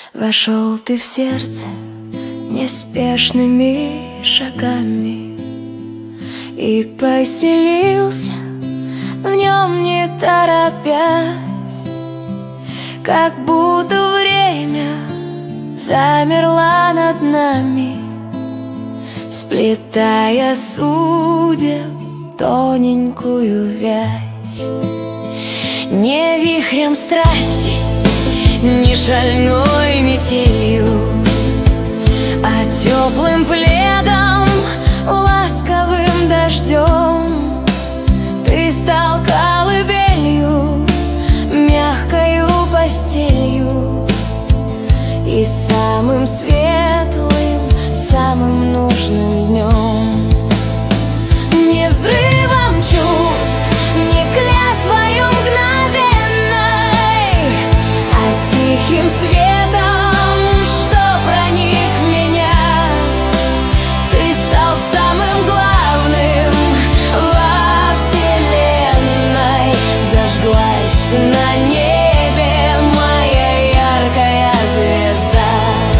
Вошел ты в сердце неспешными шагами и поселился в нем, не торопясь, как будто время замерло над нами, сплетая судеб тоненькую вязь. Не вихрем страсти, не шальной метелью, а теплым пледом, ласковым дождем. Ты стал колыбелью, мягкою постелью и самым светлым, самым нужным днем. Не взрывом чувств, не клятвою мгновенной, а тихим светом, что проник в меня. Ты стал самым главным во вселенной. Зажглась на небе моя яркая звезда.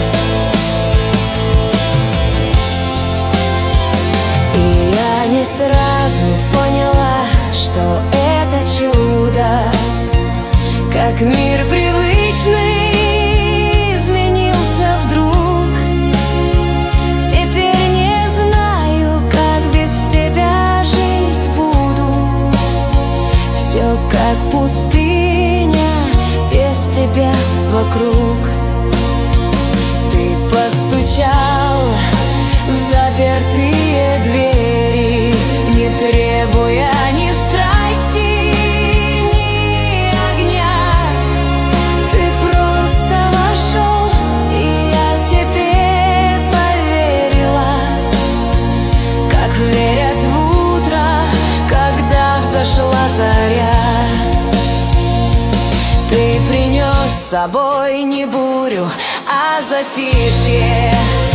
И я не сразу поняла, что это чудо, как мир привычный изменился вдруг. Теперь не знаю, как без тебя жить буду. Все как пустыня без тебя вокруг. Ты постучал в запертые двери, не требуя ни страсти, ни огня. Ты просто вошел, и я тебе поверила, как верят в утро, когда взошла заря. Ты принес с собой не бурю, а затишье.